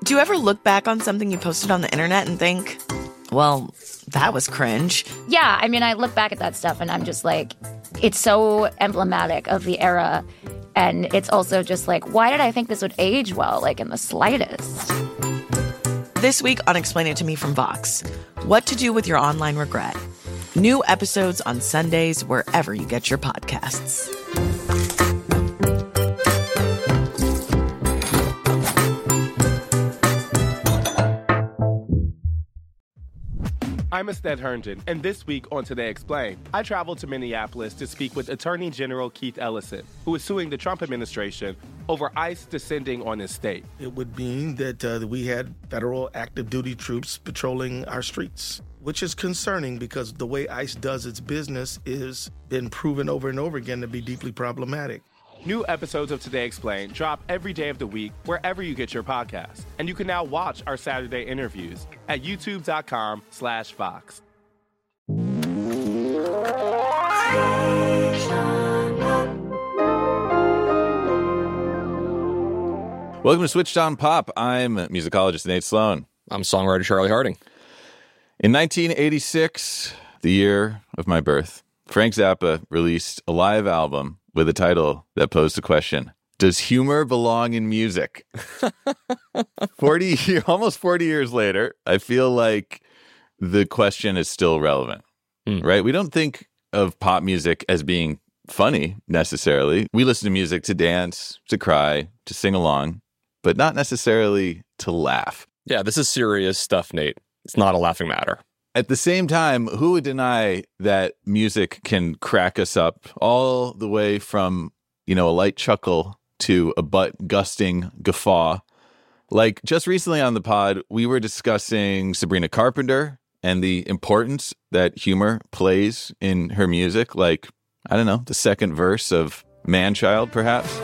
Do you ever look back on something you posted on the internet and think, well, that was cringe? Yeah, I mean, I look back at that stuff and I'm just like, it's so emblematic of the era. And it's also just like, why did I think this would age well, like in the slightest? This week on Explain It to Me from Vox, what to do with your online regret. New episodes on Sundays wherever you get your podcasts. I'm Astead Herndon, and this week on Today Explained, I traveled to Minneapolis to speak with Attorney General Keith Ellison, who is suing the Trump administration over ICE descending on his state. It would mean that we had federal active duty troops patrolling our streets, which is concerning because the way ICE does its business is been proven over and over again to be deeply problematic. New episodes of Today Explained drop every day of the week wherever you get your podcasts. And you can now watch our Saturday interviews at youtube.com/Vox. Welcome to Switched on Pop. I'm musicologist Nate Sloan. I'm songwriter Charlie Harding. In 1986, the year of my birth, Frank Zappa released a live album with a title that posed the question, does humor belong in music? Almost 40 years later, I feel like the question is still relevant, right? We don't think of pop music as being funny necessarily. We listen to music to dance, to cry, to sing along, but not necessarily to laugh. Yeah, this is serious stuff, Nate. It's not a laughing matter. At the same time, who would deny that music can crack us up all the way from, a light chuckle to a butt-gusting guffaw? Like, just recently on the pod, we were discussing Sabrina Carpenter and the importance that humor plays in her music. Like, I don't know, the second verse of Man-Child, perhaps?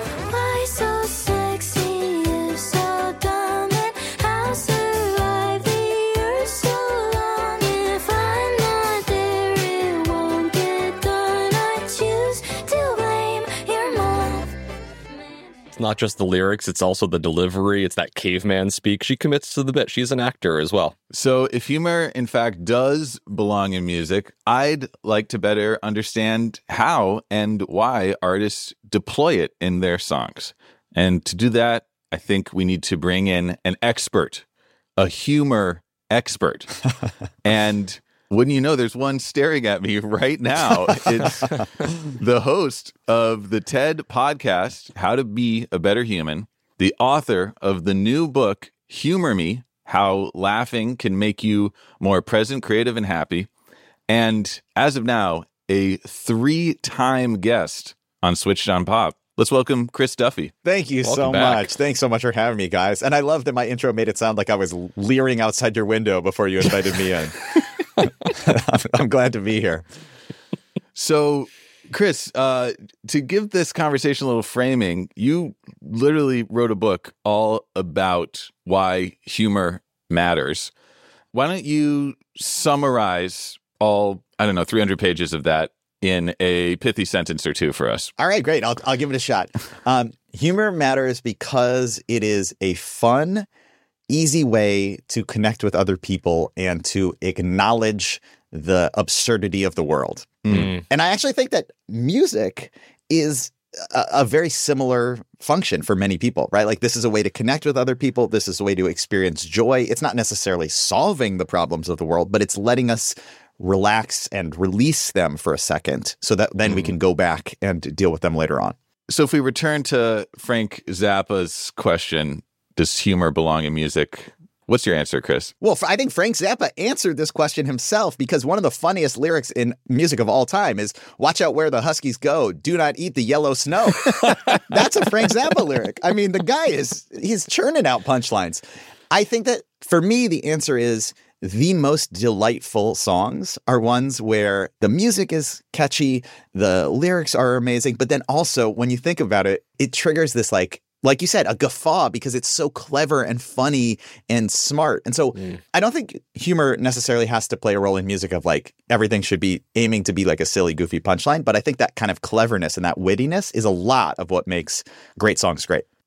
Not just the lyrics, it's also the delivery. It's that caveman speak. She commits to the bit. She's an actor as well. So if humor, in fact, does belong in music, I'd like to better understand how and why artists deploy it in their songs. And to do that, I think we need to bring in an expert, a humor expert. And wouldn't you know, there's one staring at me right now. It's the host of the TED podcast, How to Be a Better Human, the author of the new book, Humor Me, How Laughing Can Make You More Present, Creative, and Happy. And as of now, a 3-time guest on Switched on Pop. Let's welcome Chris Duffy. Thank you so much. Thanks so much for having me, guys. And I love that my intro made it sound like I was leering outside your window before you invited me in. I'm glad to be here. So, Chris, to give this conversation a little framing, you literally wrote a book all about why humor matters. Why don't you summarize all, 300 pages of that in a pithy sentence or two for us? All right, great. I'll give it a shot. Humor matters because it is a fun, easy way to connect with other people and to acknowledge the absurdity of the world. And I actually think that music is a very similar function for many people, right? Like, this is a way to connect with other people. This is a way to experience joy. It's not necessarily solving the problems of the world, but it's letting us relax and release them for a second so that then we can go back and deal with them later on. So if we return to Frank Zappa's question, does humor belong in music? What's your answer, Chris? Well, I think Frank Zappa answered this question himself, because one of the funniest lyrics in music of all time is, "Watch out where the Huskies go. Do not eat the yellow snow." That's a Frank Zappa lyric. I mean, the guy he's churning out punchlines. I think that for me, the answer is the most delightful songs are ones where the music is catchy, the lyrics are amazing, but then also when you think about it, it triggers this like you said, a guffaw, because it's so clever and funny and smart. And so I don't think humor necessarily has to play a role in music of like everything should be aiming to be like a silly, goofy punchline. But I think that kind of cleverness and that wittiness is a lot of what makes great songs great.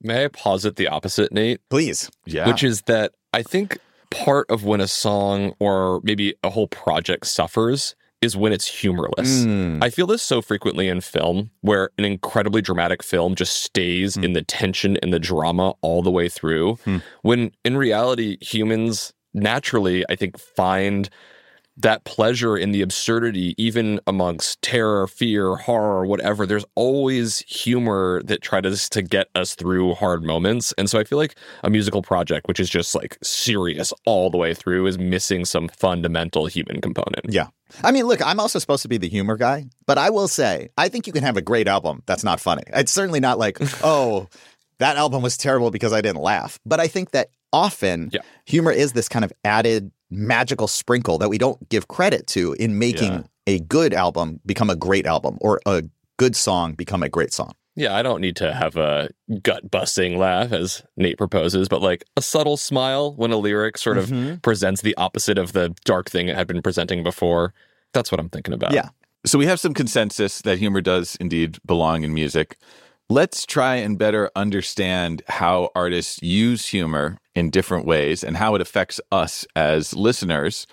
May I posit the opposite, Nate? Please. Yeah. Which is that I think part of when a song or maybe a whole project suffers is when it's humorless. I feel this so frequently in film, where an incredibly dramatic film just stays in the tension and the drama all the way through, when in reality, humans naturally, I think, find that pleasure in the absurdity, even amongst terror, fear, horror, whatever. There's always humor that tries to get us through hard moments. And so I feel like a musical project, which is just like serious all the way through, is missing some fundamental human component. Yeah. I mean, look, I'm also supposed to be the humor guy, but I will say, I think you can have a great album that's not funny. It's certainly not like, oh, that album was terrible because I didn't laugh. But I think that often humor is this kind of added magical sprinkle that we don't give credit to in making a good album become a great album or a good song become a great song. Yeah, I don't need to have a gut-busting laugh, as Nate proposes, but like a subtle smile when a lyric sort of presents the opposite of the dark thing it had been presenting before. That's what I'm thinking about. Yeah. So we have some consensus that humor does indeed belong in music. Let's try and better understand how artists use humor in different ways and how it affects us as listeners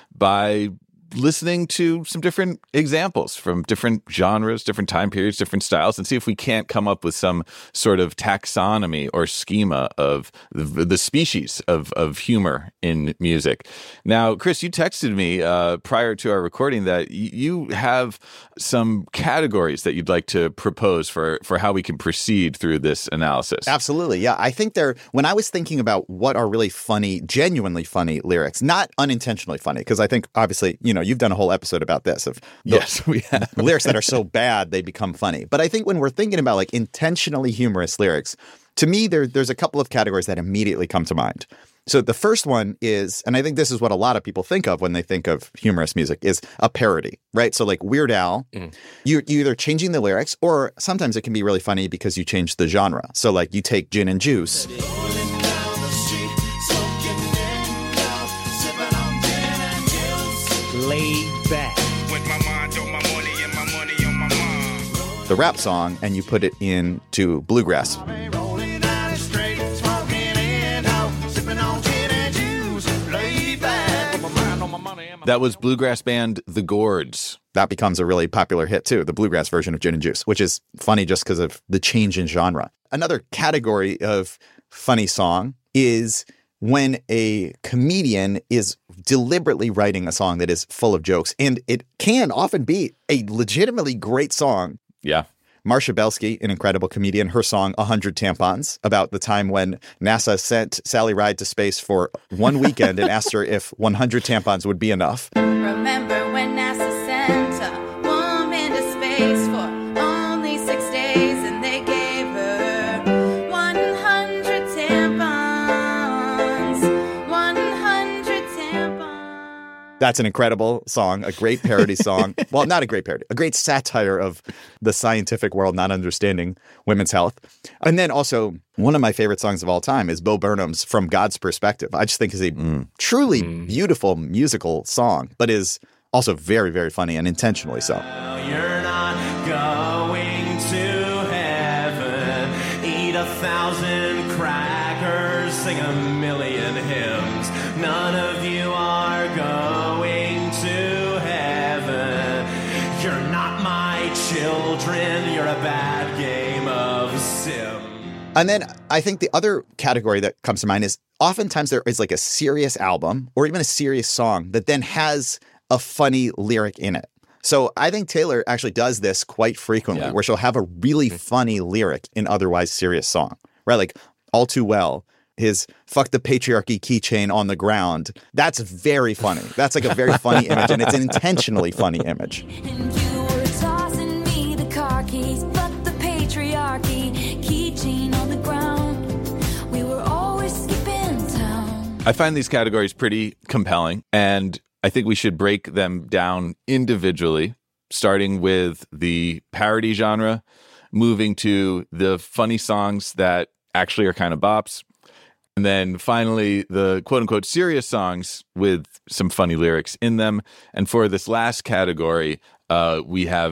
by listening to some different examples from different genres, different time periods, different styles, and see if we can't come up with some sort of taxonomy or schema of the species of humor in music. Now, Chris, you texted me prior to our recording that you have some categories that you'd like to propose for how we can proceed through this analysis. Absolutely. Yeah. I think when I was thinking about what are really funny, genuinely funny lyrics, not unintentionally funny, because I think obviously, you've done a whole episode about this of yes, we have lyrics that are so bad they become funny. But I think when we're thinking about like intentionally humorous lyrics, to me, there's a couple of categories that immediately come to mind. So the first one is, and I think this is what a lot of people think of when they think of humorous music, is a parody, right? So like Weird Al, you're either changing the lyrics or sometimes it can be really funny because you change the genre. So like you take Gin and Juice. Laid back. The rap song, and you put it into bluegrass. That was bluegrass band The Gourds. That becomes a really popular hit too, the bluegrass version of Gin and Juice, which is funny just because of the change in genre. Another category of funny song is when a comedian is deliberately writing a song that is full of jokes, and it can often be a legitimately great song. Yeah. Marsha Belsky, an incredible comedian, her song 100 Tampons, about the time when NASA sent Sally Ride to space for one weekend and asked her if 100 tampons would be enough. Remember when NASA sent a woman to space for only 6 days and they gave her 100 tampons, 100 tampons. That's an incredible song, a great parody song. Well, not a great parody, a great satire of the scientific world not understanding women's health. And then also, one of my favorite songs of all time is Bo Burnham's From God's Perspective. I just think is a truly beautiful musical song, but is also very, very funny and intentionally so. You're not going to heaven. Eat 1,000 crackers, sing 1,000,000 hymns. None of you are going to heaven. You're not my children. You're a bad game of sim. And then I think the other category that comes to mind is oftentimes there is like a serious album or even a serious song that then has a funny lyric in it. So I think Taylor actually does this quite frequently, where she'll have a really funny lyric in otherwise serious song, right? Like All Too Well, his fuck the patriarchy keychain on the ground. That's very funny. That's like a very funny image, and it's an intentionally funny image. And you were tossing me the car keys, fuck the patriarchy, keychain on the ground. We were always skipping town. I find these categories pretty compelling, and I think we should break them down individually, starting with the parody genre, moving to the funny songs that actually are kind of bops, and then finally the quote-unquote serious songs with some funny lyrics in them. And for this last category, we have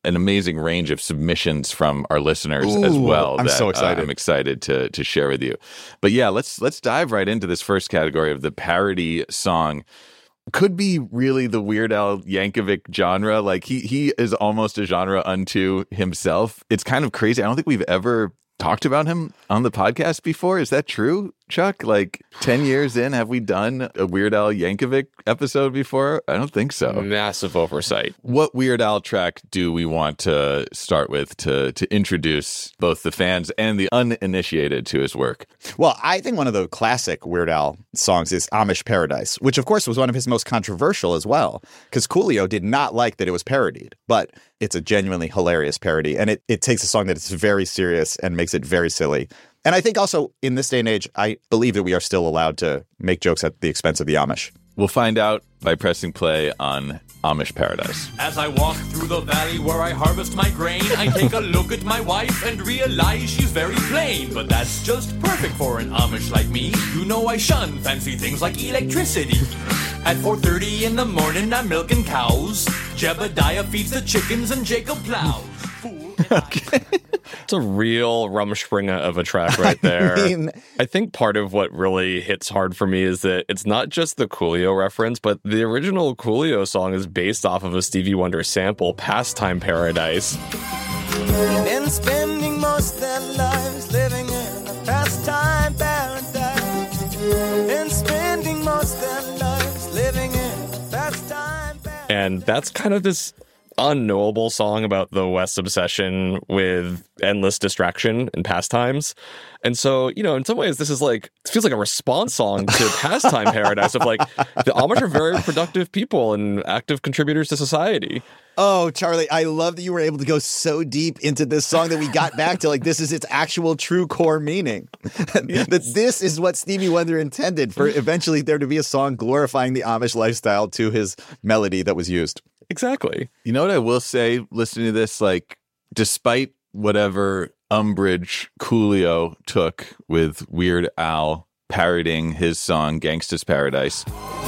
an amazing range of submissions from our listeners as well. I'm so excited. I'm excited to share with you. But yeah, let's dive right into this first category of the parody song. Could be really the Weird Al Yankovic genre. Like he is almost a genre unto himself. It's kind of crazy. I don't think we've ever talked about him on the podcast before. Is that true, Chuck? Like 10 years in, have we done a Weird Al Yankovic episode before? I don't think so. Massive oversight. What Weird Al track do we want to start with to introduce both the fans and the uninitiated to his work? Well, I think one of the classic Weird Al songs is Amish Paradise, which of course was one of his most controversial as well, because Coolio did not like that it was parodied, but it's a genuinely hilarious parody. And it takes a song that is very serious and makes it very silly. And I think also in this day and age, I believe that we are still allowed to make jokes at the expense of the Amish. We'll find out by pressing play on Amish Paradise. As I walk through the valley where I harvest my grain, I take a look at my wife and realize she's very plain. But that's just perfect for an Amish like me. You know I shun fancy things like electricity. At 4:30 in the morning, I'm milking cows. Jebediah feeds the chickens and Jacob plows. Okay. It's a real Rumspringa of a track right there. I think part of what really hits hard for me is that it's not just the Coolio reference, but the original Coolio song is based off of a Stevie Wonder sample, Pastime Paradise. Been spending most their lives living in a pastime paradise. Been spending most their lives living in a pastime paradise. And that's kind of this unknowable song about the West's obsession with endless distraction and pastimes. And so, you know, in some ways, this is like, it feels like a response song to Pastime Paradise of like, the Amish are very productive people and active contributors to society. Oh, Charlie, I love that you were able to go so deep into this song that we got back to like, this is its actual true core meaning. Yes. That this is what Stevie Wonder intended for eventually there to be a song glorifying the Amish lifestyle to his melody that was used. Exactly. You know what I will say, listening to this, like, despite whatever umbrage Coolio took with Weird Al parodying his song Gangsta's Paradise,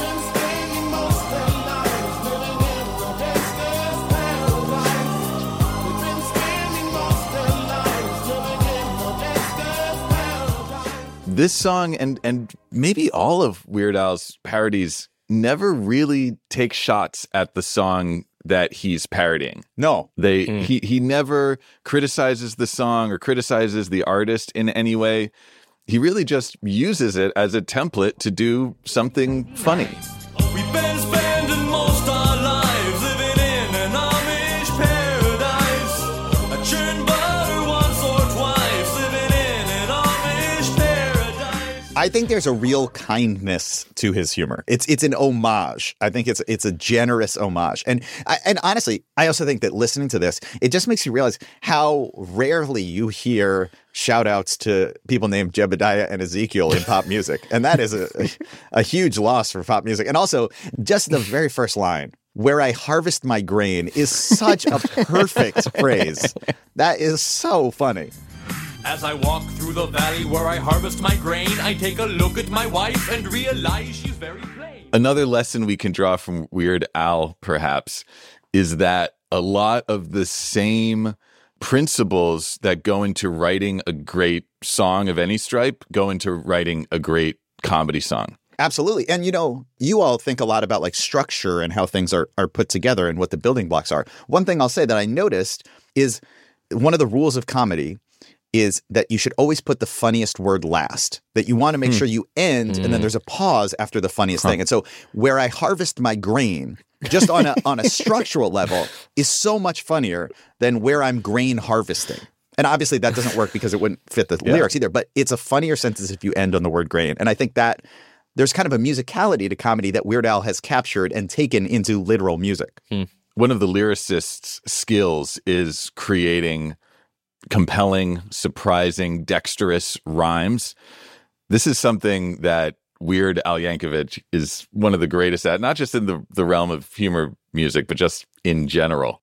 this song and maybe all of Weird Al's parodies never really take shots at the song that he's parodying. No. He never criticizes the song or criticizes the artist in any way. He really just uses it as a template to do something funny. We've been spending most our lives living in an Amish paradise. I churn butter once or twice, living in an Amish paradise. I think there's a real kindness to his humor. It's an homage. I think it's a generous homage. And honestly, I also think that listening to this, it just makes you realize how rarely you hear shout outs to people named Jebediah and Ezekiel in pop music. And that is a huge loss for pop music. And also just the very first line, where I harvest my grain, is such a perfect phrase. That is so funny. As I walk through the valley where I harvest my grain, I take a look at my wife and realize she's very plain. Another lesson we can draw from Weird Al, perhaps, is that a lot of the same principles that go into writing a great song of any stripe go into writing a great comedy song. Absolutely. And, you know, you all think a lot about like structure and how things are put together and what the building blocks are. One thing I'll say that I noticed is one of the rules of comedy is that you should always put the funniest word last, that you want to make sure you end and then there's a pause after the funniest thing. And so where I harvest my grain, just on a structural level, is so much funnier than where I'm grain harvesting. And obviously that doesn't work because it wouldn't fit the lyrics either, but it's a funnier sentence if you end on the word grain. And I think that there's kind of a musicality to comedy that Weird Al has captured and taken into literal music. One of the lyricist's skills is creating compelling, surprising, dexterous rhymes. This is something that Weird Al Yankovic is one of the greatest at, not just in the realm of humor music, but just in general.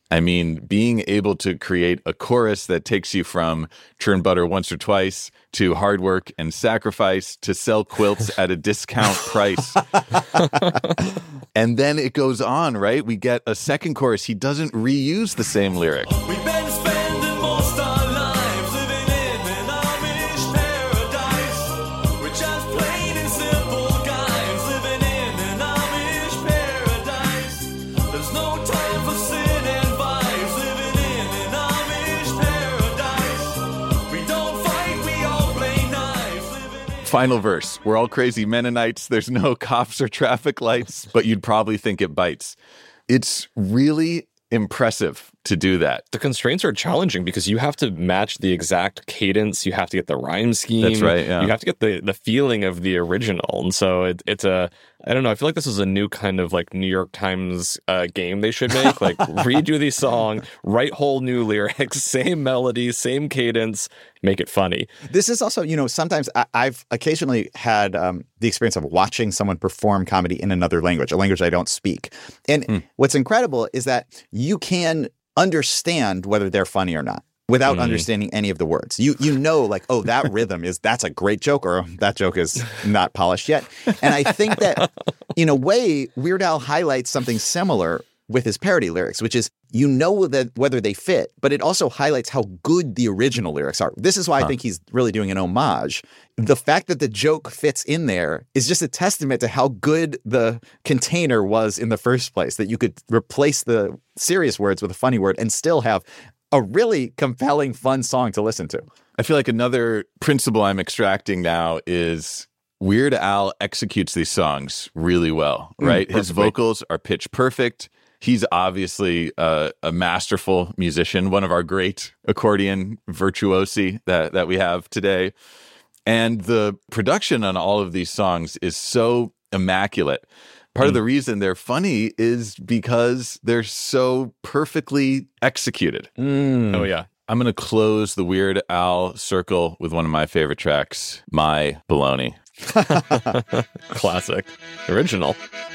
I mean, being able to create a chorus that takes you from churn butter once or twice to hard work and sacrifice to sell quilts at a discount price. And then it goes on, right? We get a second chorus. He doesn't reuse the same lyric. We've been spending most our lives living in an Amish paradise. We're just plain and simple guys living in an Amish paradise. There's no time for sin and vice living in an Amish paradise. We don't fight, we all play nice. Final verse. We're all crazy Mennonites. There's no cops or traffic lights, but you'd probably think it bites. It's really impressive to do that. The constraints are challenging because you have to match the exact cadence. You have to get the rhyme scheme. That's right, yeah. You have to get the feeling of the original. And so it's a, I don't know, I feel like this is a new kind of like New York Times game they should make. Like redo the song, write whole new lyrics, same melody, same cadence, make it funny. This is also, sometimes I've occasionally had the experience of watching someone perform comedy in another language, a language I don't speak. And what's incredible is that you can understand whether they're funny or not without understanding any of the words. You know, like, oh, that rhythm that's a great joke, or that joke is not polished yet. And I think that in a way, Weird Al highlights something similar with his parody lyrics, which is that whether they fit, but it also highlights how good the original lyrics are. This is why I think he's really doing an homage. The fact that the joke fits in there is just a testament to how good the container was in the first place, that you could replace the serious words with a funny word and still have a really compelling, fun song to listen to. I feel like another principle I'm extracting now is Weird Al executes these songs really well, right? His vocals are pitch perfect. He's obviously a masterful musician, one of our great accordion virtuosi that we have today. And the production on all of these songs is so immaculate. Part of the reason they're funny is because they're so perfectly executed. Oh, yeah. I'm going to close the Weird Al circle with one of my favorite tracks, My Baloney. Classic. Original.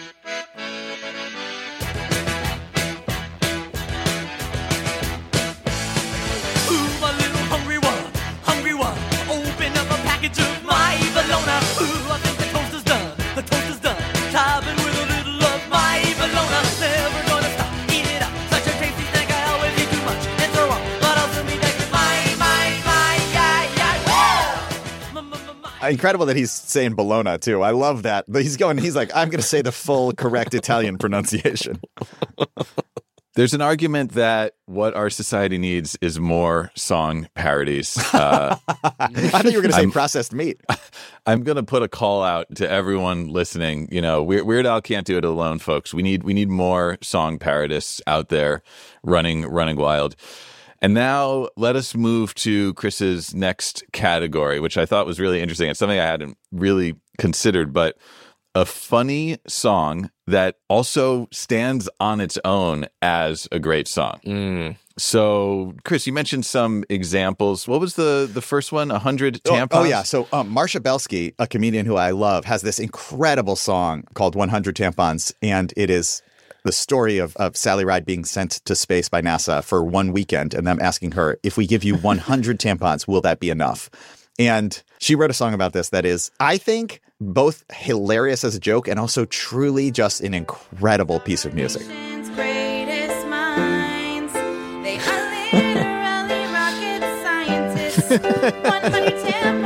Incredible that he's saying Bologna, too. I love that. But he's like, I'm going to say the full correct Italian pronunciation. There's an argument that what our society needs is more song parodies. I thought you were going to say processed meat. I'm going to put a call out to everyone listening. Weird Al can't do it alone, folks. We need more song parodists out there running wild. And now let us move to Chris's next category, which I thought was really interesting. It's something I hadn't really considered, but a funny song that also stands on its own as a great song. So, Chris, you mentioned some examples. What was the first one? 100 Tampons? Oh yeah. So Marsha Belsky, a comedian who I love, has this incredible song called 100 Tampons, and it is the story of Sally Ride being sent to space by NASA for one weekend and them asking her, if we give you 100 tampons, will that be enough? And she wrote a song about this that is, I think, both hilarious as a joke and also truly just an incredible piece of music. Greatest minds, they are literally rocket scientists. 100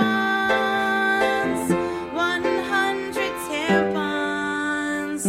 tampons, 100 tampons.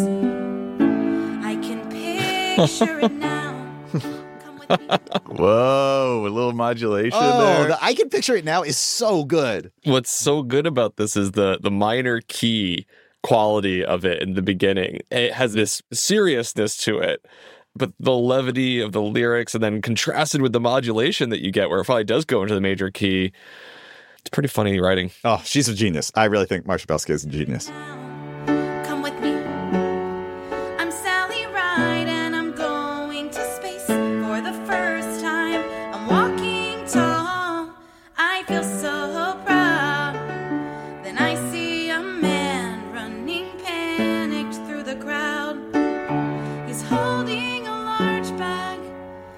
I can picture it now. Come with me. Whoa, a little modulation there. I can picture it now is so good. What's so good about this is the minor key quality of it in the beginning. It has this seriousness to it, but the levity of the lyrics and then contrasted with the modulation that you get where it probably does go into the major key. It's pretty funny writing. Oh, she's a genius. I really think Marsha Belsky is a genius. Come with me. I'm Sally Ride and I'm going to space for the first time. I'm walking tall. I feel so proud. Then I see a man running panicked through the crowd. He's holding a large bag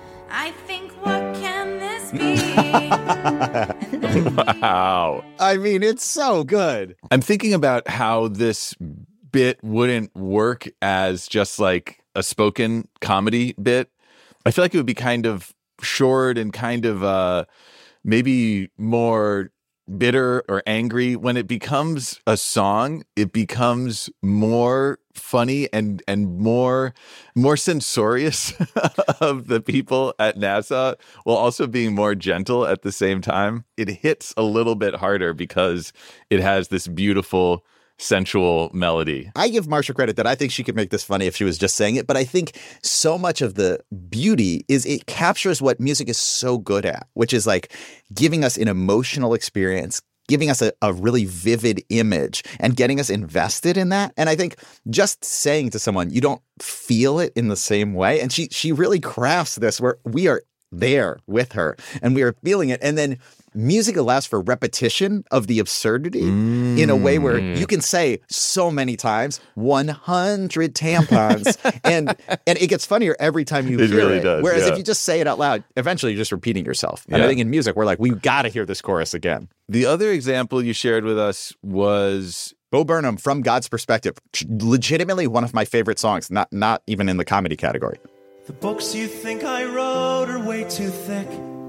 Wow. I mean, it's so good. I'm thinking about how this bit wouldn't work as just like a spoken comedy bit. I feel like it would be kind of short and kind of maybe more bitter or angry. When it becomes a song, it becomes more funny and more censorious of the people at NASA, while also being more gentle at the same time. It hits a little bit harder because it has this beautiful sensual melody. I give Marsha credit that I think she could make this funny if she was just saying it, but I think so much of the beauty is it captures what music is so good at, which is like giving us an emotional experience, giving us a really vivid image and getting us invested in that. And I think just saying to someone, you don't feel it in the same way. And she really crafts this where we are there with her and we are feeling it. And then music allows for repetition of the absurdity in a way where you can say so many times 100 tampons and it gets funnier every time you hear really it. Does, Whereas yeah. if you just say it out loud, eventually you're just repeating yourself. And I think in music, we're like, we've got to hear this chorus again. The other example you shared with us was Bo Burnham, From God's Perspective. Legitimately one of my favorite songs, not even in the comedy category. The books you think I wrote are way too thick.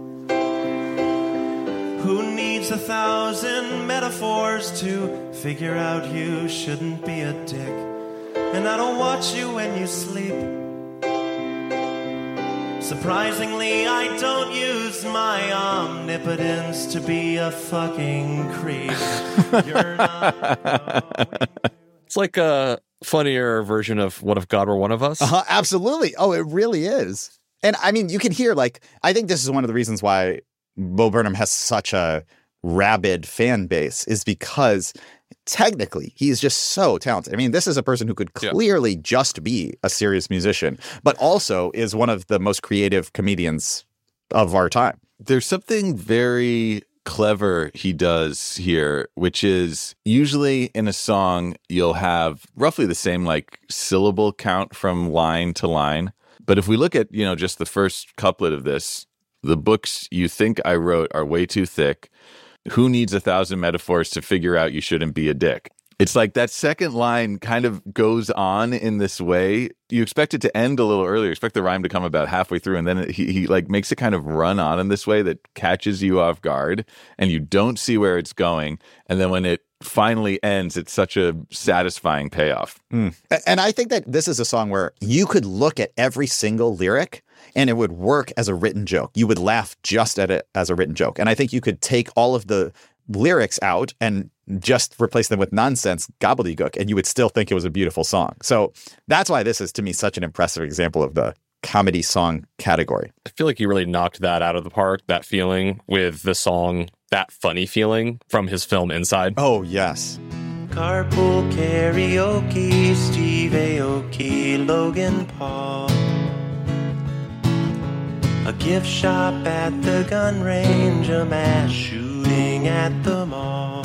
Who needs 1,000 metaphors to figure out you shouldn't be a dick? And I don't watch you when you sleep. Surprisingly, I don't use my omnipotence to be a fucking creep. You're not. It's like a funnier version of What If God Were One of Us? Absolutely. Oh, it really is. And I mean, you can hear, like, I think this is one of the reasons why Bo Burnham has such a rabid fan base is because technically he is just so talented. I mean, this is a person who could clearly just be a serious musician, but also is one of the most creative comedians of our time. There's something very clever he does here, which is usually in a song, you'll have roughly the same like syllable count from line to line. But if we look at, just the first couplet of this, the books you think I wrote are way too thick. Who needs 1,000 metaphors to figure out you shouldn't be a dick? It's like that second line kind of goes on in this way. You expect it to end a little earlier. You expect the rhyme to come about halfway through, and then he like makes it kind of run on in this way that catches you off guard, and you don't see where it's going. And then when it finally ends, it's such a satisfying payoff. And I think that this is a song where you could look at every single lyric and it would work as a written joke. You would laugh just at it as a written joke. And I think you could take all of the lyrics out and just replace them with nonsense gobbledygook, and you would still think it was a beautiful song. So that's why this is, to me, such an impressive example of the comedy song category. I feel like he really knocked that out of the park, that feeling with the song, that funny feeling from his film Inside. Oh, yes. Carpool karaoke, Steve Aoki, Logan Paul. A gift shop at the gun range, a mass shooting at the mall.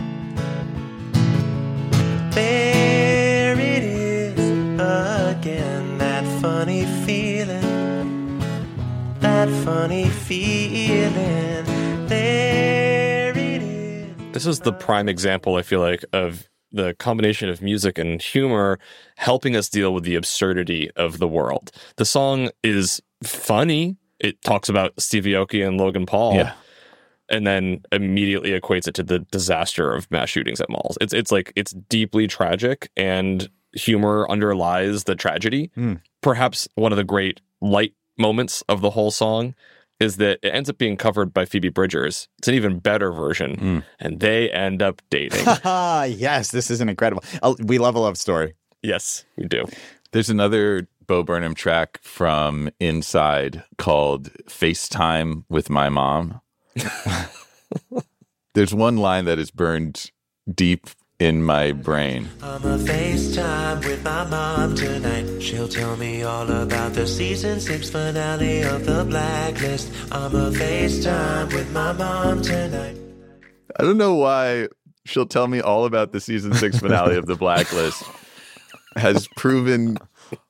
There it is again, that funny feeling, that funny feeling. There it is. This is the prime example, I feel like, of the combination of music and humor helping us deal with the absurdity of the world. The song is funny. It talks about Steve Aoki and Logan Paul. Yeah. And then immediately equates it to the disaster of mass shootings at malls. It's deeply tragic, and humor underlies the tragedy. Perhaps one of the great light moments of the whole song is that it ends up being covered by Phoebe Bridgers. It's an even better version, and they end up dating. Yes, this is an incredible. We love a love story. Yes, we do. There's another Bo Burnham track from Inside called FaceTime with My Mom. There's one line that is burned deep in my brain. I'm a FaceTime with my mom tonight. She'll tell me all about the season 6 finale of The Blacklist. I'm a FaceTime with my mom tonight. I don't know why she'll tell me all about the season 6 finale of The Blacklist has proven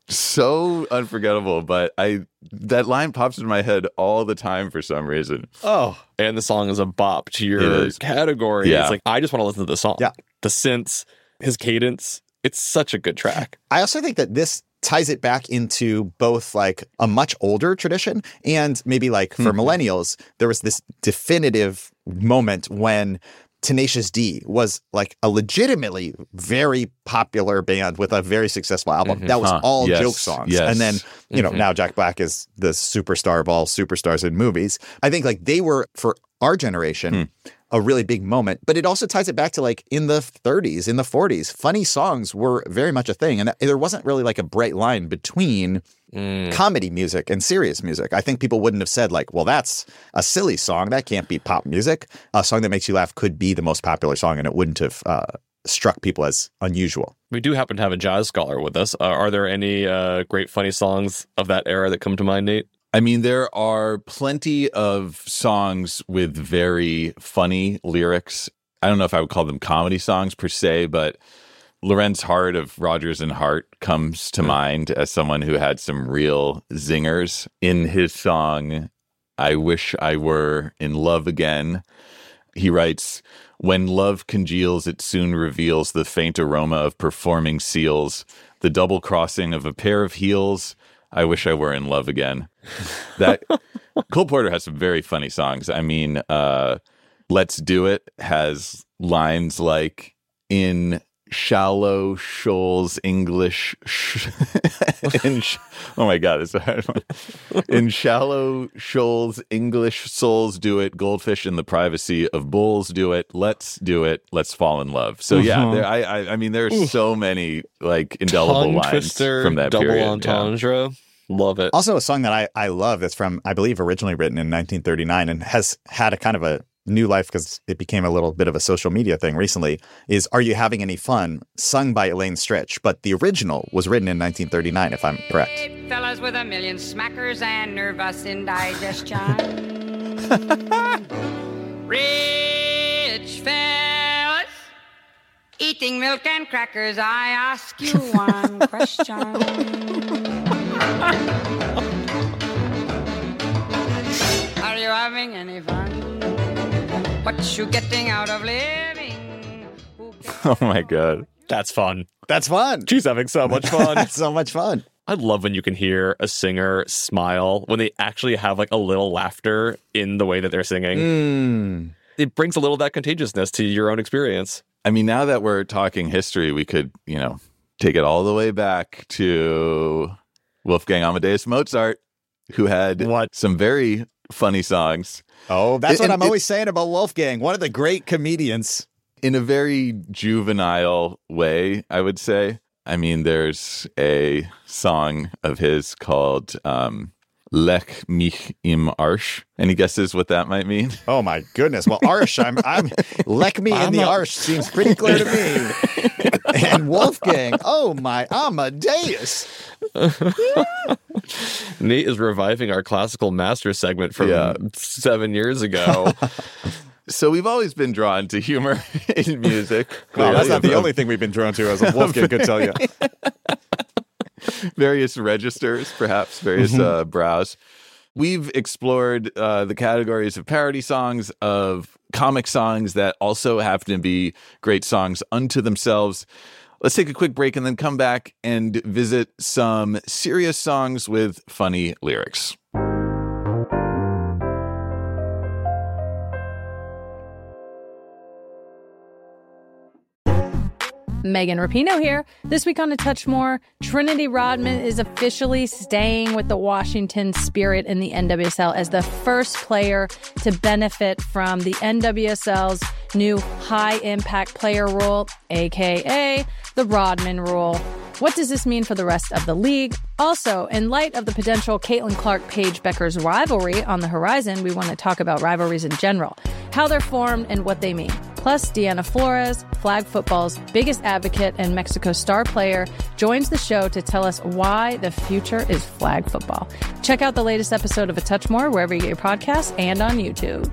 So unforgettable, but that line pops into my head all the time for some reason. Oh, and the song is a bop to your category. Yeah. It's like, I just want to listen to the song. Yeah. The synths, his cadence. It's such a good track. I also think that this ties it back into both like a much older tradition and maybe like for millennials, there was this definitive moment when Tenacious D was like a legitimately very popular band with a very successful album. That was all joke songs. Yes. And then, you know, now Jack Black is the superstar of all superstars in movies. I think like they were, for our generation, a really big moment. But it also ties it back to like in the 30s, in the 40s, funny songs were very much a thing. And there wasn't really like a bright line between comedy music and serious music. I think people wouldn't have said like, well, that's a silly song. That can't be pop music. A song that makes you laugh could be the most popular song, and it wouldn't have struck people as unusual. We do happen to have a jazz scholar with us. Are there any great funny songs of that era that come to mind, Nate? I mean, there are plenty of songs with very funny lyrics. I don't know if I would call them comedy songs per se, but Lorenz Hart of Rodgers and Hart comes to mind as someone who had some real zingers. In his song, I Wish I Were in Love Again, he writes, "When love congeals, it soon reveals the faint aroma of performing seals, the double crossing of a pair of heels. I wish I were in love again." That Cole Porter has some very funny songs. I mean, Let's Do It has lines like, "In shallow shoals English oh my god, it's a hard one. In shallow shoals English souls do it, goldfish in the privacy of bowls do it, let's do it, let's fall in love." So yeah, I mean there's so many like indelible Tongue lines twister, from that double period. entendre. Love it. Also a song that I love that's from, I believe, originally written in 1939 and has had a kind of a new life because it became a little bit of a social media thing recently, is Are You Having Any Fun? Sung by Elaine Stritch. But the original was written in 1939, if I'm correct. Fellas with a million smackers and nervous indigestion. Rich fellas eating milk and crackers. I ask you one question. Are you having any fun? What you getting out of living? Oh my god. That's fun. That's fun. She's having so much fun. That's so much fun. I love when you can hear a singer smile when they actually have like a little laughter in the way that they're singing. It brings a little of that contagiousness to your own experience. I mean, now that we're talking history, we could, you know, take it all the way back to Wolfgang Amadeus Mozart, who had some very funny songs. Oh, that's what I'm always saying about Wolfgang. One of the great comedians. In a very juvenile way, I would say. I mean, there's a song of his called Leck mich im Arsch. Any guesses what that might mean? Oh my goodness. Well, Arsch, I'm Leck me in the Arsch seems pretty clear to me. And Wolfgang, oh my Amadeus. Nate is reviving our classical master segment from 7 years ago. So we've always been drawn to humor in music. Well, that's not the only thing we've been drawn to, as Wolfgang could tell you. Various registers, perhaps, various brows. We've explored the categories of parody songs, of comic songs that also happen to be great songs unto themselves. Let's take a quick break and then come back and visit some serious songs with funny lyrics. Megan Rapinoe here. This week on A Touch More, Trinity Rodman is officially staying with the Washington Spirit in the NWSL as the first player to benefit from the NWSL's new high-impact player rule, a.k.a. the Rodman rule. What does this mean for the rest of the league? Also, in light of the potential Caitlin Clark-Paige Beckers rivalry on the horizon, we want to talk about rivalries in general, how they're formed and what they mean. Plus, Deanna Flores, flag football's biggest advocate and Mexico star player, joins the show to tell us why the future is flag football. Check out the latest episode of A Touch More wherever you get your podcasts and on YouTube.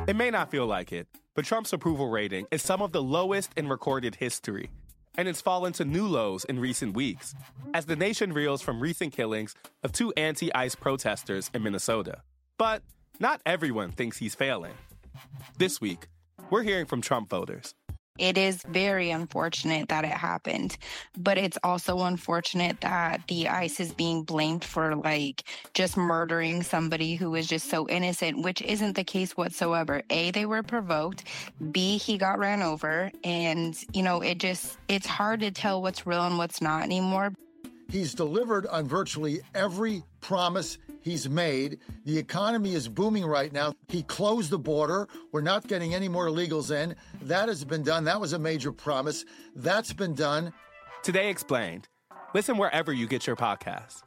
It may not feel like it, but Trump's approval rating is some of the lowest in recorded history. And it's fallen to new lows in recent weeks, as the nation reels from recent killings of 2 anti-ICE protesters in Minnesota. But not everyone thinks he's failing. This week, we're hearing from Trump voters. It is very unfortunate that it happened, but it's also unfortunate that the ICE is being blamed for just murdering somebody who was just so innocent, which isn't the case whatsoever. A, they were provoked. B, he got ran over. And, it's hard to tell what's real and what's not anymore. He's delivered on virtually every promise he's made. The economy is booming right now. He closed the border. We're not getting any more illegals in. That has been done. That was a major promise. That's been done. Today Explained. Listen wherever you get your podcasts.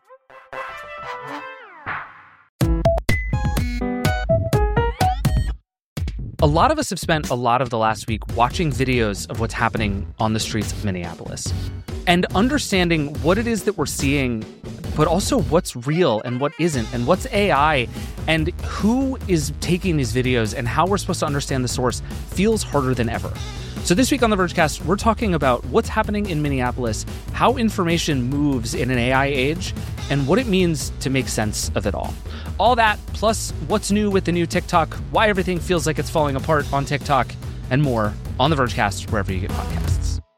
A lot of us have spent a lot of the last week watching videos of what's happening on the streets of Minneapolis and understanding what it is that we're seeing, but also what's real and what isn't, and what's AI, and who is taking these videos and how we're supposed to understand the source feels harder than ever. So this week on the Vergecast, we're talking about what's happening in Minneapolis, how information moves in an AI age, and what it means to make sense of it all. All that, plus what's new with the new TikTok, why everything feels like it's falling apart on TikTok, and more on the Vergecast, wherever you get podcasts.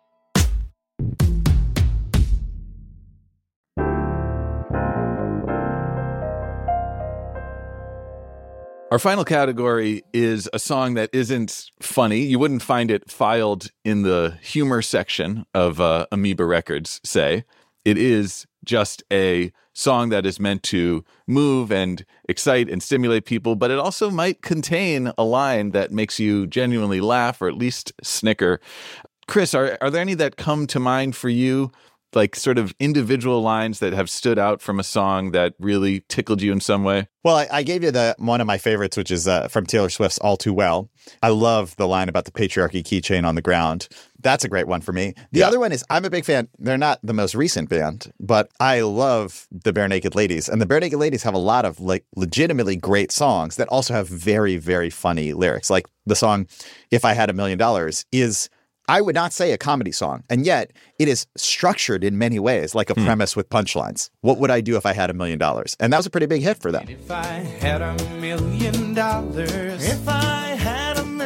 Our final category is a song that isn't funny. You wouldn't find it filed in the humor section of Amoeba Records, say. It is just a song that is meant to move and excite and stimulate people, but it also might contain a line that makes you genuinely laugh or at least snicker. Chris, are there any that come to mind for you? Like sort of individual lines that have stood out from a song that really tickled you in some way? Well, I gave you one of my favorites, which is from Taylor Swift's All Too Well. I love the line about the patriarchy keychain on the ground. That's a great one for me. The other one is, I'm a big fan. They're not the most recent band, but I love the Bare Naked Ladies. And the Bare Naked Ladies have a lot of legitimately great songs that also have very, very funny lyrics. Like the song If I Had $1 Million is, I would not say a comedy song, and yet it is structured in many ways like a premise with punchlines. What would I do if I had $1 million? And that was a pretty big hit for them. If I had $1 million, if I had $1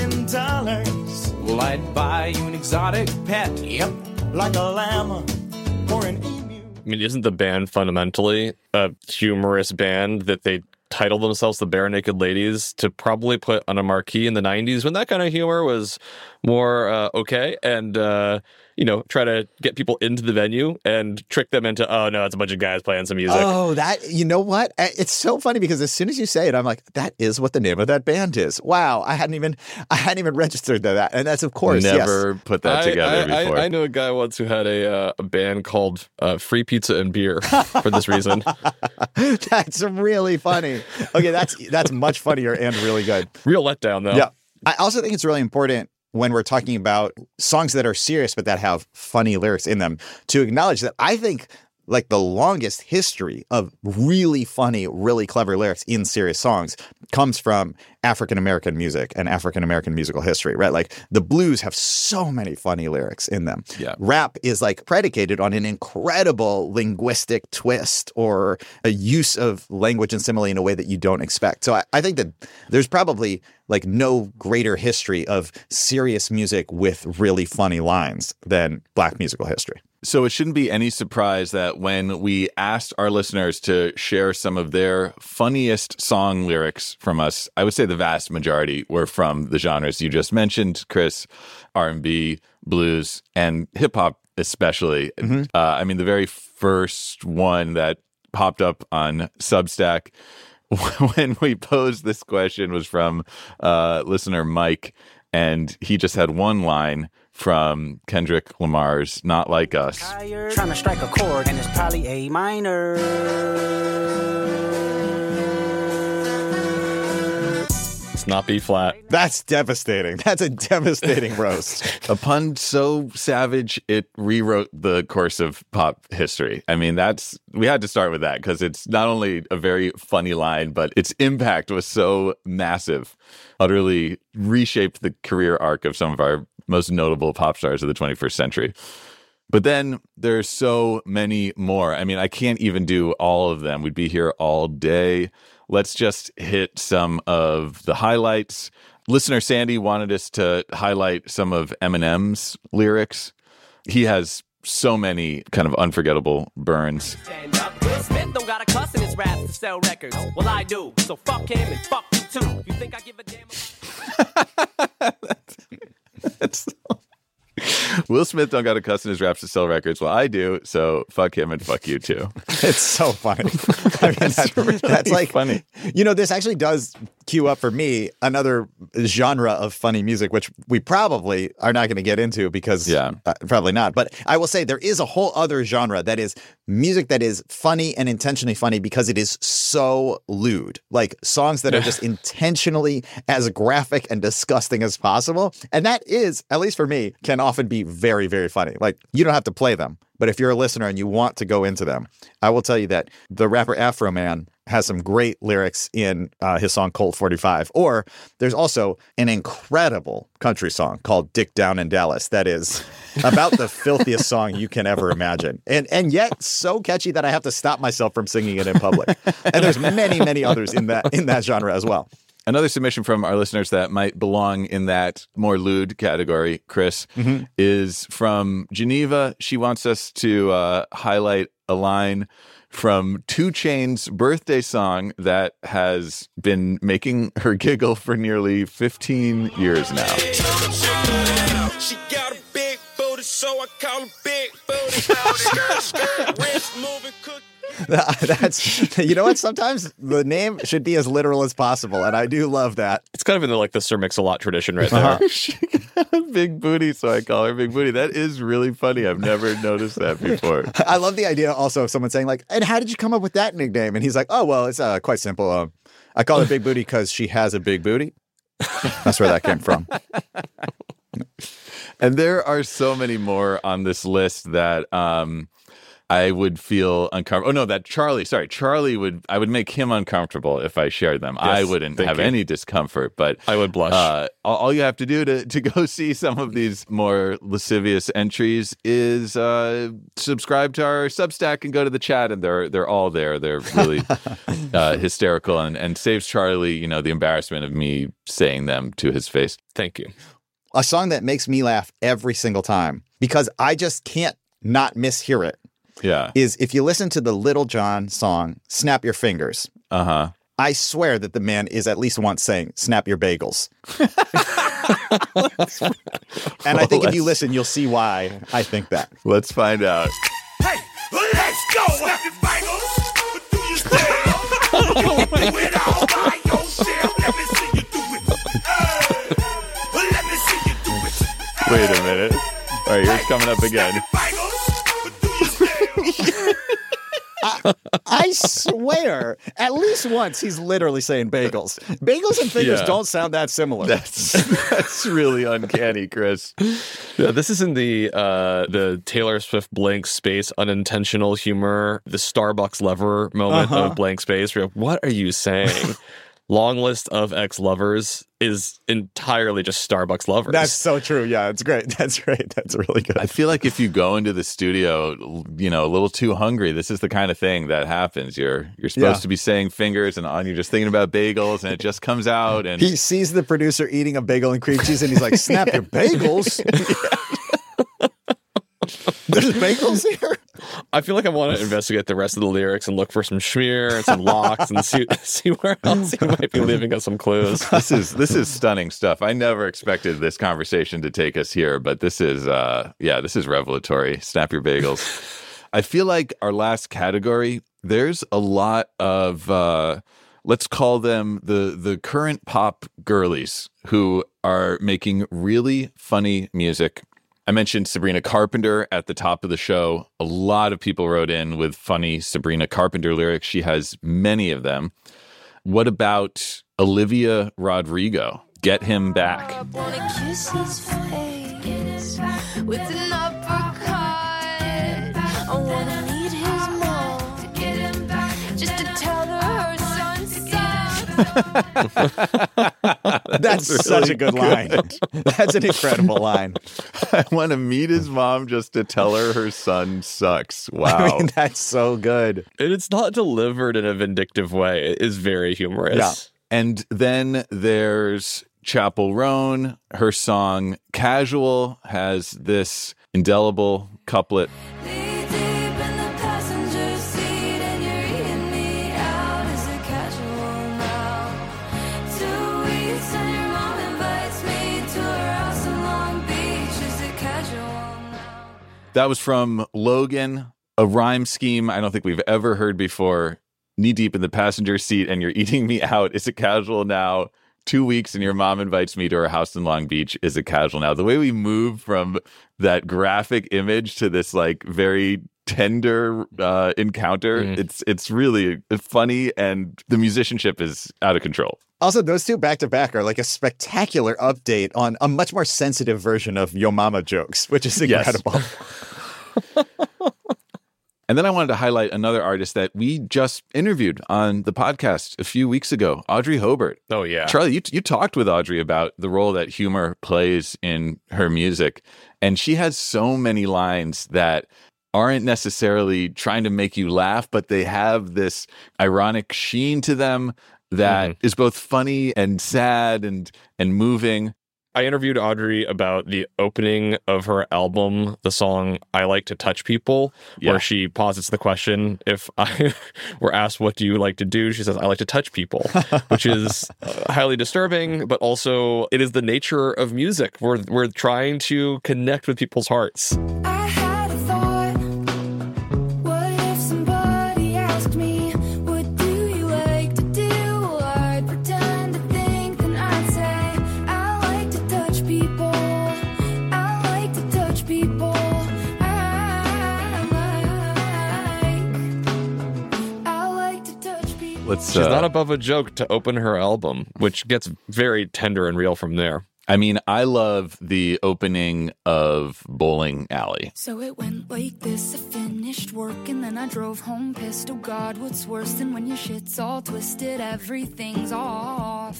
million, well, I'd buy you an exotic pet. Yep, like a llama or an emu. I mean, isn't the band fundamentally a humorous band that they titled themselves the Bare Naked Ladies to probably put on a marquee in the 90s when that kind of humor was more okay, and try to get people into the venue and trick them into, oh no, it's a bunch of guys playing some music. Oh, you know what? It's so funny because as soon as you say it, I'm like, that is what the name of that band is. Wow, I hadn't even registered that, and that's of course never put that together before. I know a guy once who had a band called Free Pizza and Beer for this reason. That's really funny. Okay, that's much funnier and really good. Real letdown though. Yeah, I also think it's really important when we're talking about songs that are serious but that have funny lyrics in them to acknowledge that I think like the longest history of really funny, really clever lyrics in serious songs comes from African-American music and African-American musical history, right? Like the blues have so many funny lyrics in them. Yeah. Rap is like predicated on an incredible linguistic twist or a use of language and simile in a way that you don't expect. So I think that there's probably like no greater history of serious music with really funny lines than Black musical history. So it shouldn't be any surprise that when we asked our listeners to share some of their funniest song lyrics from us, I would say the vast majority were from the genres you just mentioned, Chris, R&B, blues, and hip hop especially. Mm-hmm. I mean, the very first one that popped up on Substack when we posed this question was from listener Mike, and he just had one line from Kendrick Lamar's Not Like Us. Trying to strike a chord, and it's probably A minor. must not be flat. That's devastating. That's a devastating roast. A pun so savage, it rewrote the course of pop history. I mean, we had to start with that because it's not only a very funny line, but its impact was so massive, utterly reshaped the career arc of some of our most notable pop stars of the 21st century. But then there's so many more. I mean, I can't even do all of them. We'd be here all day. Let's just hit some of the highlights. Listener Sandy wanted us to highlight some of Eminem's lyrics. He has so many kind of unforgettable burns. Will Smith don't got a cuss in his raps to sell records. Well, I do. So fuck him and fuck you too. You think I give a damn? That's Will Smith don't got a cuss in his raps to sell records. Well, I do, so fuck him and fuck you too. It's so funny. I mean, that's like funny. You know, this actually does cue up for me another genre of funny music, which we probably are not going to get into because probably not. But I will say there is a whole other genre that is music that is funny and intentionally funny because it is so lewd. Like songs that are just intentionally as graphic and disgusting as possible. And that is, at least for me, can often be very, very funny. Like you don't have to play them, but if you're a listener and you want to go into them, I will tell you that the rapper Afro Man has some great lyrics in his song Colt 45. Or there's also an incredible country song called Dick Down in Dallas that is about the filthiest song you can ever imagine. And yet so catchy that I have to stop myself from singing it in public. And there's many, many others in that genre as well. Another submission from our listeners that might belong in that more lewd category, Chris, is from Geneva. She wants us to highlight a line from 2 Chainz's birthday song that has been making her giggle for nearly 15 years now. She got a big booty, so I call her big booty. Skirt, wrist moving, cook. That's, you know what? Sometimes the name should be as literal as possible, and I do love that. It's kind of in the Sir Mix-a-Lot tradition right there. She got a big booty, so I call her Big Booty. That is really funny. I've never noticed that before. I love the idea also of someone saying like, and how did you come up with that nickname? And he's like, oh, well, it's quite simple. I call her Big Booty because she has a big booty. That's where that came from. And there are so many more on this list that I would feel uncomfortable. Oh, no, that Charlie I would make him uncomfortable if I shared them. Yes, I wouldn't have any discomfort, but I would blush. All you have to do to go see some of these more lascivious entries is subscribe to our Substack and go to the chat, and they're all there. They're really hysterical and saves Charlie, the embarrassment of me saying them to his face. Thank you. A song that makes me laugh every single time because I just can't not mishear it. Yeah. Is if you listen to the Little John song, Snap Your Fingers. Uh-huh. I swear that the man is at least once saying, snap your bagels. And I think if you listen, you'll see why I think that. Let's find out. Hey, let's go. Snap your bagels. Do you still? Do it all by yourself. Let me see you do it. Let me see you do it. Wait a minute. All right, here's coming up again. I swear, at least once he's literally saying bagels. Bagels and fingers don't sound that similar. That's really uncanny, Chris. Yeah, this is in the Taylor Swift blank space unintentional humor, the Starbucks lever moment of blank space. Where what are you saying? Long list of ex-lovers is entirely just Starbucks lovers. That's so true. Yeah, it's great. That's great. That's really good. I feel like if you go into the studio, a little too hungry, this is the kind of thing that happens. You're supposed to be saying fingers and you're just thinking about bagels and it just comes out. And he sees the producer eating a bagel and cream cheese and he's like, snap your bagels. There's bagels here. I feel like I want to investigate the rest of the lyrics and look for some schmear and some locks and see where else he might be leaving us some clues. This is stunning stuff. I never expected this conversation to take us here, but this is revelatory. Snap your bagels. I feel like our last category, there's a lot of let's call them the current pop girlies who are making really funny music. I mentioned Sabrina Carpenter at the top of the show. A lot of people wrote in with funny Sabrina Carpenter lyrics. She has many of them. What about Olivia Rodrigo. Get Him Back. I wanna kiss his face with an uppercut. I wanna meet his mom to get him back, just to tell her son sucks. That's really such a good line. That's an incredible line. I want to meet his mom just to tell her son sucks. Wow. I mean, that's so good. And it's not delivered in a vindictive way. It is very humorous. Yeah. And then there's Chapel Roan. Her song Casual has this indelible couplet. That was from Logan, a rhyme scheme I don't think we've ever heard before. Knee deep in the passenger seat and you're eating me out. Is it casual now? 2 weeks and your mom invites me to her house in Long Beach. Is it casual now? The way we move from that graphic image to this like very tender encounter, it's really funny, and the musicianship is out of control. Also, those two back to back are like a spectacular update on a much more sensitive version of Yo Mama jokes, which is incredible. Yes. And then I wanted to highlight another artist that we just interviewed on the podcast a few weeks ago, Audrey Hobart. Oh, yeah. Charlie, you talked with Audrey about the role that humor plays in her music. And she has so many lines that aren't necessarily trying to make you laugh, but they have this ironic sheen to them that is both funny and sad and moving. I interviewed Audrey about the opening of her album, the song I Like to Touch People, where she posits the question, if I were asked, what do you like to do? She says, I like to touch people, which is highly disturbing, but also it is the nature of music. We're trying to connect with people's hearts. I had a thought. What if somebody asked me, what do you like to do? I'd pretend to think, then I'd say, I like to touch people. I like to touch people. I like to touch people. She's not above a joke to open her album, which gets very tender and real from there. I mean, I love the opening of Bowling Alley. So it went like this, I finished work and then I drove home pissed. Oh God, what's worse than when your shit's all twisted, everything's off.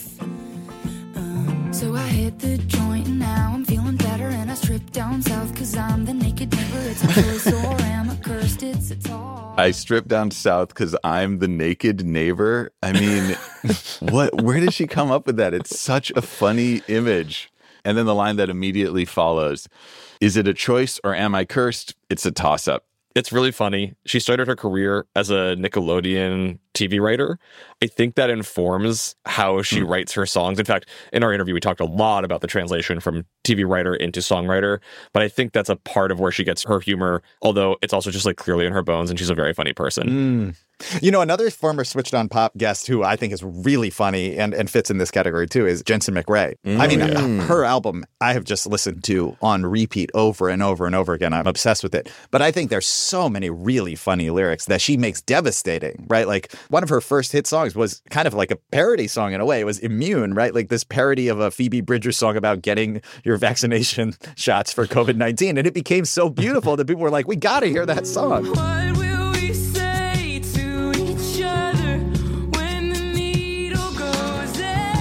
So I hit the joint and now I'm feeling better, and I stripped down south cause I'm the naked neighbor. It's a choice or am I cursed, it's a talk. I stripped down south because I'm the naked neighbor. I mean, where did she come up with that? It's such a funny image. And then the line that immediately follows, is it a choice or am I cursed? It's a toss-up. It's really funny. She started her career as a Nickelodeon TV writer. I think that informs how she writes her songs. In fact, in our interview, we talked a lot about the translation from TV writer into songwriter. But I think that's a part of where she gets her humor, although it's also just like clearly in her bones, and she's a very funny person. You know, another former Switched On Pop guest who I think is really funny and fits in this category too is Jensen McRae. I mean, her album I have just listened to on repeat over and over and over again. I'm obsessed with it. But I think there's so many really funny lyrics that she makes devastating, right? Like one of her first hit songs was kind of like a parody song in a way. It was Immune, right? Like this parody of a Phoebe Bridgers song about getting your vaccination shots for COVID-19. And it became so beautiful that people were like, we got to hear that song. What will we say to each other when the needle goes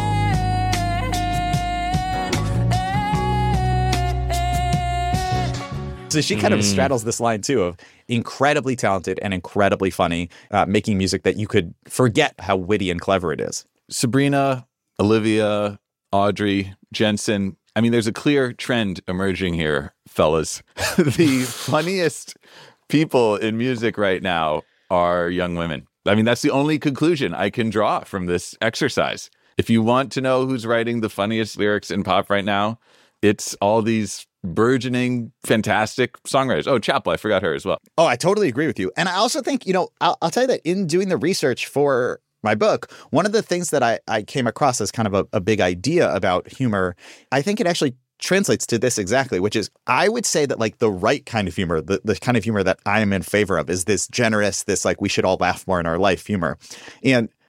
in? So she kind of straddles this line too of incredibly talented and incredibly funny, making music that you could forget how witty and clever it is. Sabrina, Olivia, Audrey, Jensen. I mean, there's a clear trend emerging here, fellas. The funniest people in music right now are young women. I mean, that's the only conclusion I can draw from this exercise. If you want to know who's writing the funniest lyrics in pop right now, it's all these burgeoning, fantastic songwriters. Oh, Chapel, I forgot her as well. Oh, I totally agree with you. And I also think, you know, I'll tell you that in doing the research for my book, one of the things that I came across as kind of a big idea about humor, I think it actually translates to this exactly, which is I would say that like the right kind of humor, the kind of humor that I am in favor of is this generous, this like we should all laugh more in our life humor. And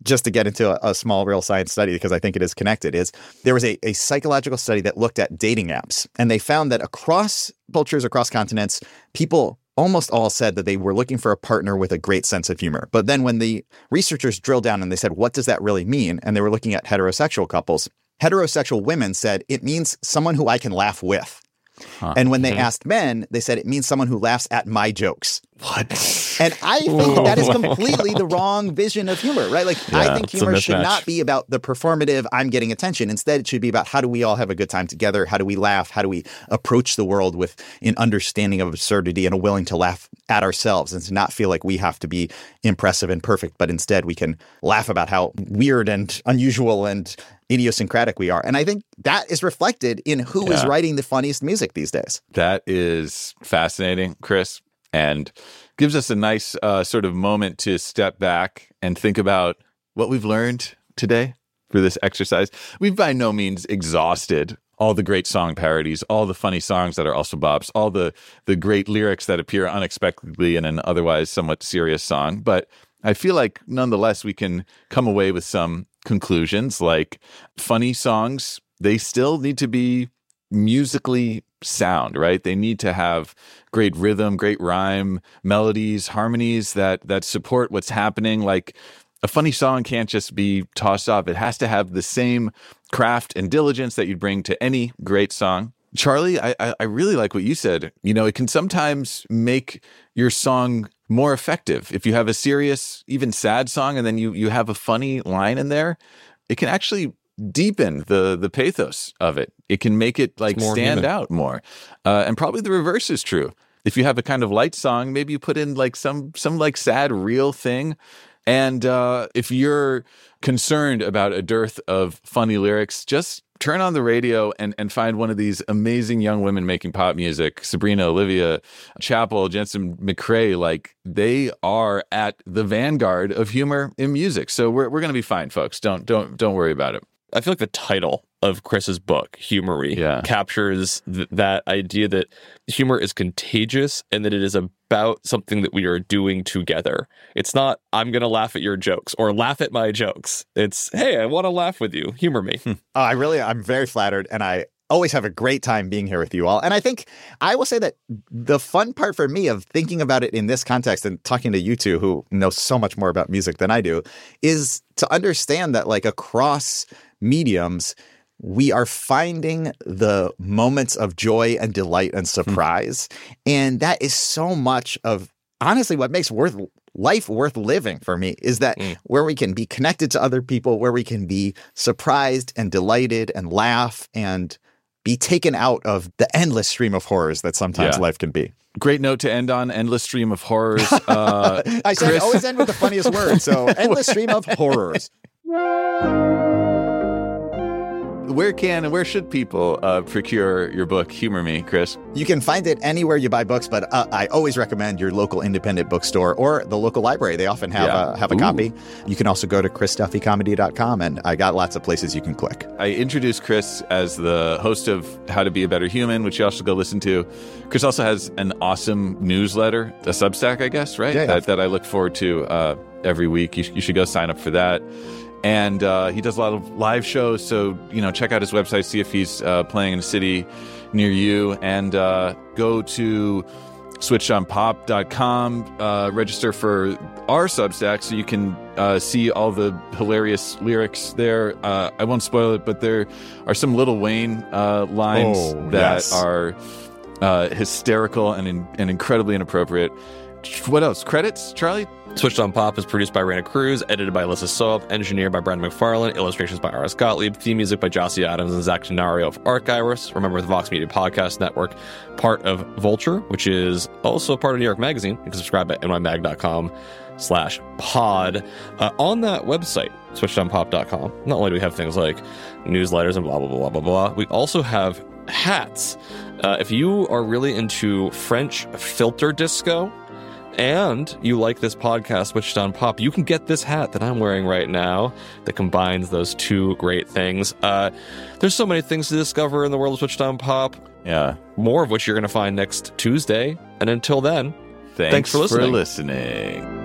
just to get into a small real science study, because I think it is connected, is there was a psychological study that looked at dating apps. And they found that across cultures, across continents, people almost all said that they were looking for a partner with a great sense of humor. But then when the researchers drilled down and they said, what does that really mean? And they were looking at heterosexual couples. Heterosexual women said, it means someone who I can laugh with. And when they asked men, they said it means someone who laughs at my jokes. What? And I think that is completely the wrong vision of humor, right? Like, I think humor should not be about the performative, I'm getting attention. Instead, it should be about how do we all have a good time together? How do we laugh? How do we approach the world with an understanding of absurdity and a willing to laugh at ourselves and to not feel like we have to be impressive and perfect, but instead we can laugh about how weird and unusual and idiosyncratic we are. And I think that is reflected in who is writing the funniest music these days. That is fascinating, Chris, and gives us a nice sort of moment to step back and think about what we've learned today through this exercise. We've by no means exhausted all the great song parodies, all the funny songs that are also bops, all the great lyrics that appear unexpectedly in an otherwise somewhat serious song. But I feel like nonetheless we can come away with some conclusions, like funny songs, they still need to be musically sound, right? They need to have great rhythm, great rhyme, melodies, harmonies that support what's happening. Like a funny song can't just be tossed off. It has to have the same craft and diligence that you'd bring to any great song. Charlie, I really like what you said. You know, it can sometimes make your song more effective. If you have a serious, even sad song, and then you have a funny line in there, it can actually deepen the pathos of it. It can make it like stand out more. And probably the reverse is true. If you have a kind of light song, maybe you put in like some like sad real thing. And if you're concerned about a dearth of funny lyrics, just turn on the radio and find one of these amazing young women making pop music. Sabrina, Olivia Chappell, Jensen McCrae, like they are at the vanguard of humor in music. So we're going to be fine, folks. Don't worry about it. I feel like the title of Chris's book, Humory, captures that idea that humor is contagious and that it is about something that we are doing together. It's not, I'm going to laugh at your jokes or laugh at my jokes. It's, hey, I want to laugh with you. Humor me. I'm very flattered, and I always have a great time being here with you all. And I think I will say that the fun part for me of thinking about it in this context and talking to you two who know so much more about music than I do is to understand that like across mediums, we are finding the moments of joy and delight and surprise. And that is so much of, honestly, what makes life worth living for me is that where we can be connected to other people, where we can be surprised and delighted and laugh and be taken out of the endless stream of horrors that sometimes life can be. Great note to end on, endless stream of horrors. I said always end with the funniest word, so endless stream of horrors. Where can and where should people procure your book, Humor Me, Chris? You can find it anywhere you buy books, but I always recommend your local independent bookstore or the local library. They often have a copy. You can also go to chrisduffycomedy.com, and I got lots of places you can click. I introduced Chris as the host of How to Be a Better Human, which you also go listen to. Chris also has an awesome newsletter, a Substack, I guess, right? That I look forward to every week. You should go sign up for that. And he does a lot of live shows, so check out his website, see if he's playing in a city near you, and go to switchonpop.com, register for our Substack so you can see all the hilarious lyrics there. I won't spoil it, but there are some Lil Wayne lines that are hysterical and incredibly inappropriate. What else? Credits, Charlie? Switched on Pop is produced by Raina Cruz, edited by Alyssa Soap, engineered by Brandon McFarlane, illustrations by R.S. Gottlieb, theme music by Jossie Adams and Zach Denario of Archivist. Remember, the Vox Media Podcast Network, part of Vulture, which is also part of New York Magazine. You can subscribe at nymag.com/pod. On that website, switchedonpop.com, not only do we have things like newsletters and blah, blah, blah, blah, blah, we also have hats. If you are really into French filter disco, and you like this podcast, Switched on Pop, you can get this hat that I'm wearing right now that combines those two great things. There's so many things to discover in the world of Switched on Pop. Yeah. More of which you're going to find next Tuesday. And until then, thanks for listening.